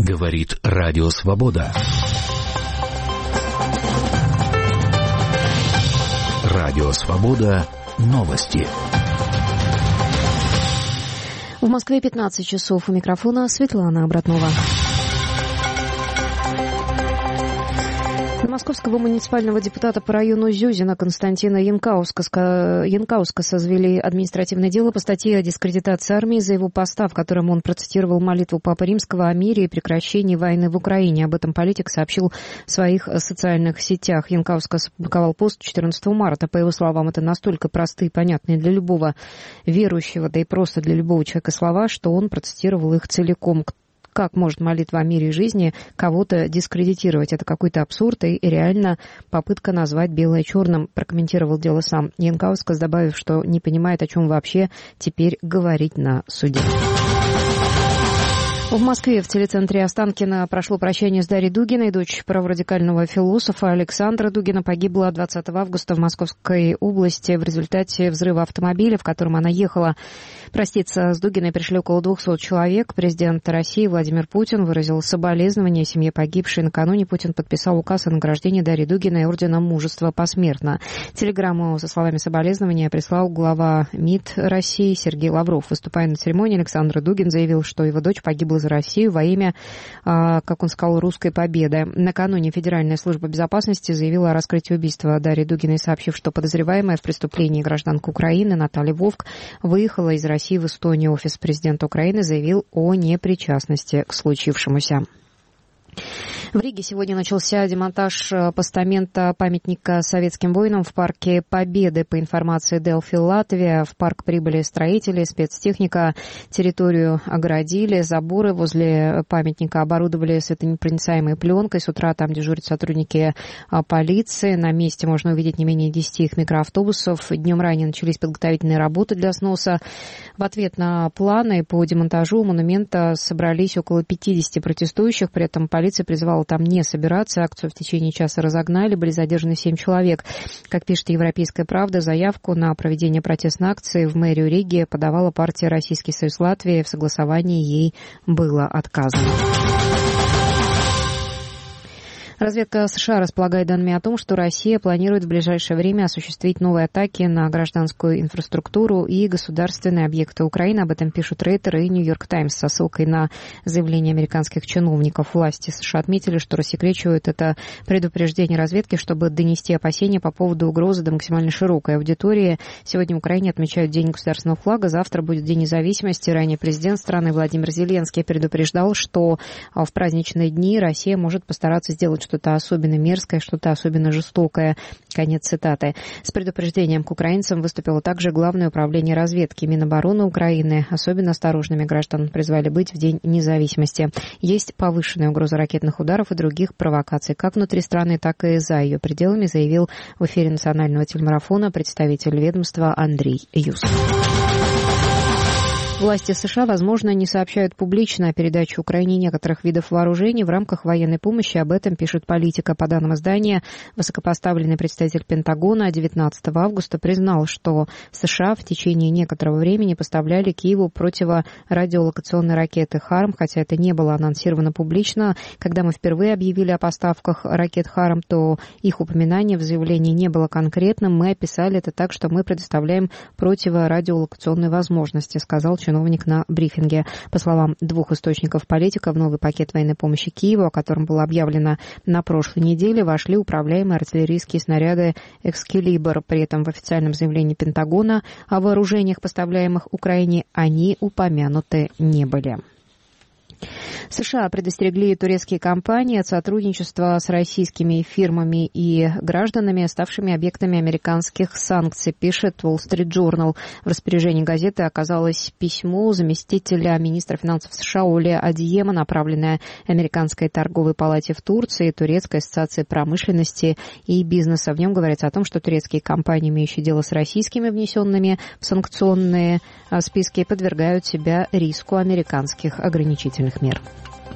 Говорит Радио Свобода. Радио Свобода. Новости. В Москве 15 часов. У микрофона Светлана Обратнова. Московского муниципального депутата по району Зюзина Константина Янкауска созвели административное дело по статье о дискредитации армии за его поста, в котором он процитировал молитву Папы Римского о мире и прекращении войны в Украине. Об этом политик сообщил в своих социальных сетях. Янкауска опубликовал пост 14 марта. По его словам, это настолько простые и понятные для любого верующего, да и просто для любого человека слова, что он процитировал их целиком. Как может молитва о мире и жизни кого-то дискредитировать? Это какой-то абсурд и реально попытка назвать белое черным, прокомментировал дело сам Янкаускас, добавив, что не понимает, о чем вообще теперь говорить на суде. В Москве в телецентре Останкино прошло прощание с Дарьей Дугиной. Дочь праворадикального философа Александра Дугина погибла 20 августа в Московской области в результате взрыва автомобиля, в котором она ехала. Проститься с Дугиной пришли около 200 человек. Президент России Владимир Путин выразил соболезнования семье погибшей. Накануне Путин подписал указ о награждении Дарьи Дугиной орденом Мужества посмертно. Телеграмму со словами соболезнования прислал глава МИД России Сергей Лавров. Выступая на церемонии, Александр Дугин заявил, что его дочь погибла за Россию во имя, как он сказал, русской победы. Накануне Федеральная служба безопасности заявила о раскрытии убийства Дарьи Дугиной, сообщив, что подозреваемая в преступлении гражданка Украины Наталья Вовк выехала из России в Эстонию. Офис президента Украины заявил о непричастности к случившемуся. В Риге сегодня начался демонтаж постамента памятника советским воинам в парке Победы. По информации Делфи Латвия, в парк прибыли строители, спецтехника, территорию огородили, заборы возле памятника оборудовали светонепроницаемой пленкой. С утра там дежурят сотрудники полиции. На месте можно увидеть не менее 10 их микроавтобусов. Днем ранее начались подготовительные работы для сноса. В ответ на планы по демонтажу монумента собрались около 50 протестующих. При этом полиция призывала там не собираться. Акцию в течение часа разогнали. Были задержаны 7 человек. Как пишет «Европейская правда», заявку на проведение протестной акции в мэрию Риги подавала партия «Российский союз Латвии». В согласовании ей было отказано. Разведка США располагает данными о том, что Россия планирует в ближайшее время осуществить новые атаки на гражданскую инфраструктуру и государственные объекты Украины. Об этом пишут Рейтер и Нью-Йорк Таймс со ссылкой на заявление американских чиновников. Власти США отметили, что рассекречивают это предупреждение разведки, чтобы донести опасения по поводу угрозы до максимально широкой аудитории. Сегодня в Украине отмечают День государственного флага, завтра будет День независимости. Ранее президент страны Владимир Зеленский предупреждал, что в праздничные дни Россия может постараться сделать что-то особенно мерзкое, что-то особенно жестокое. Конец цитаты. С предупреждением к украинцам выступило также Главное управление разведки. Минобороны Украины особенно осторожными граждан призвали быть в День независимости. Есть повышенная угроза ракетных ударов и других провокаций, как внутри страны, так и за ее пределами, заявил в эфире национального телемарафона представитель ведомства Андрей Юсов. Власти США, возможно, не сообщают публично о передаче Украине некоторых видов вооружений в рамках военной помощи. Об этом пишет «Политика». По данным издания, высокопоставленный представитель Пентагона 19 августа признал, что США в течение некоторого времени поставляли Киеву противорадиолокационные ракеты «Харм», хотя это не было анонсировано публично. Когда мы впервые объявили о поставках ракет «Харм», то их упоминание в заявлении не было конкретным. Мы описали это так, что мы предоставляем противорадиолокационные возможности, сказал чиновник на брифинге. По словам двух источников «Политика», в новый пакет военной помощи Киеву, о котором было объявлено на прошлой неделе, вошли управляемые артиллерийские снаряды «Экскалибр». При этом в официальном заявлении Пентагона о вооружениях, поставляемых Украине, они упомянуты не были. США предостерегли турецкие компании от сотрудничества с российскими фирмами и гражданами, ставшими объектами американских санкций, пишет Wall Street Journal. В распоряжении газеты оказалось письмо заместителя министра финансов США Оли Адиема, направленное Американской торговой палате в Турции и Турецкой ассоциации промышленности и бизнеса. В нем говорится о том, что турецкие компании, имеющие дело с российскими, внесенными в санкционные списки, подвергают себя риску американских ограничительных мер.